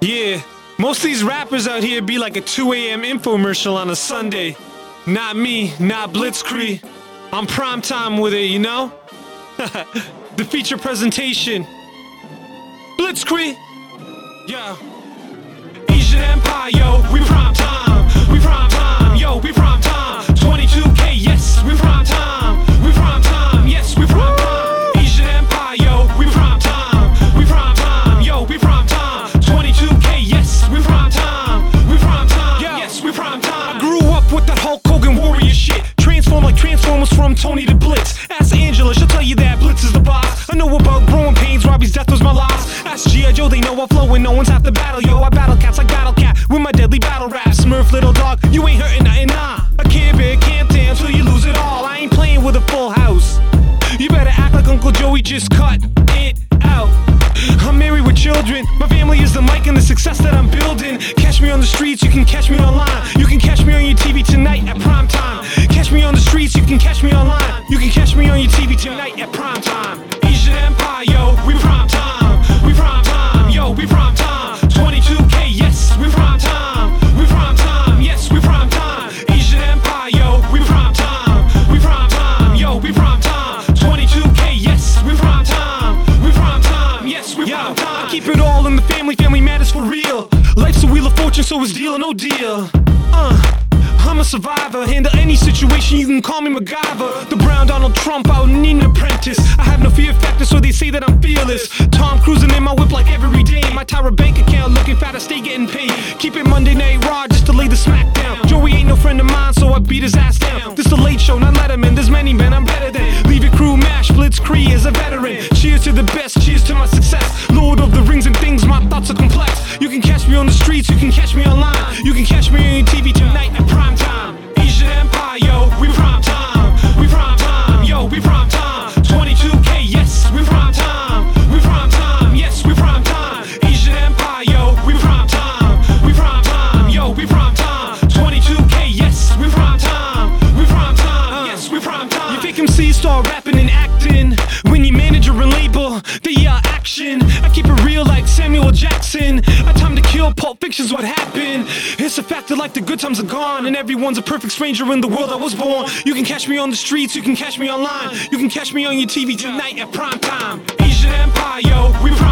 Yeah, most of these rappers out here be like a 2 a.m. infomercial on a Sunday. Not me, not Blitzkrieg. I'm primetime with it, you know? The feature presentation. Blitzkrieg! Yeah. Asian Empire, yo, we prime time. We prime time, yo, we prime time. 22K, yes, we prime time. We prime time, yes, we prime time. Asian Empire, yo, we prime time. We prime time, yo, we prime time. 22K, yes, we prime time. We prime time, yes, we prime time. I grew up with that Hulk Hogan warrior shit. Transform like Transformers from Tony to Blitz. Ask Angela, she'll tell you that Blitz is the boss. I know about growing pains, Robbie's death was my loss. Ask G.I. Joe, they know I flow and no one's half the battle, yo. I battle cats like Battle Cat with my deadly battle rap. Smurf, little dog, you ain't hurting nothing, nah. A Care Bear can't dance till you lose it all. I ain't playing with a full house. You better act like Uncle Joey just cut it out. I'm married with children. My family is the mic and the success that I'm building. Catch me on the streets, you can catch me online. You can catch me on your TV tonight at prime time. Catch me on the streets, you can catch me online. You can catch me on your TV tonight at prime time. Asian Empire, yo, we prime time. We prime time, yo, we prime time. 22K, yes, we prime time. We prime time, yes, we prime time. Asian Empire, yo, we prime time. We prime time, yo, we prime time. 22K, yes, we prime time. We prime time, yes, we prime time. I keep it all in the family, family matters for real. Life's a wheel of fortune, so it's deal or no deal. I'm a survivor, handle any situation, you can call me MacGyver. The brown Donald Trump, I don't need an apprentice. I have no fear factor, so they say that I'm fearless. Tom cruising in my whip like every day. My Tyra bank account looking fat, I stay getting paid. Keep it Monday Night Raw just to lay the smack down. Joey ain't no friend of mine, so I beat his ass down. This the Late Show, not Letterman, there's many men I'm better than. Leave your crew mash, Blitzkrieg as a veteran. Cheers to the best, cheers to my success. Lord of the Rings and things, my thoughts are complex. You can catch me on the streets, you can catch me online. You can catch me on your TV tonight at prime time. Asian Empire, yo, we prime time. We prime time, yo, we prime time. 22K, yes, we prime time. We prime time, yes, we prime time. Asian Empire, yo, we prime time. We prime time, yo, we prime time. 22K, yes, we prime time. We prime time, yes, we prime time. You fake MCs start rapping and acting when you manager and label the action. I keep it real like Samuel Jackson. A Time to Kill, Pulp Fiction's what happened. It's a fact that like the good times are gone and everyone's a perfect stranger in the world I was born. You can catch me on the streets, you can catch me online. You can catch me on your TV tonight at prime time. Asian Empire, yo, we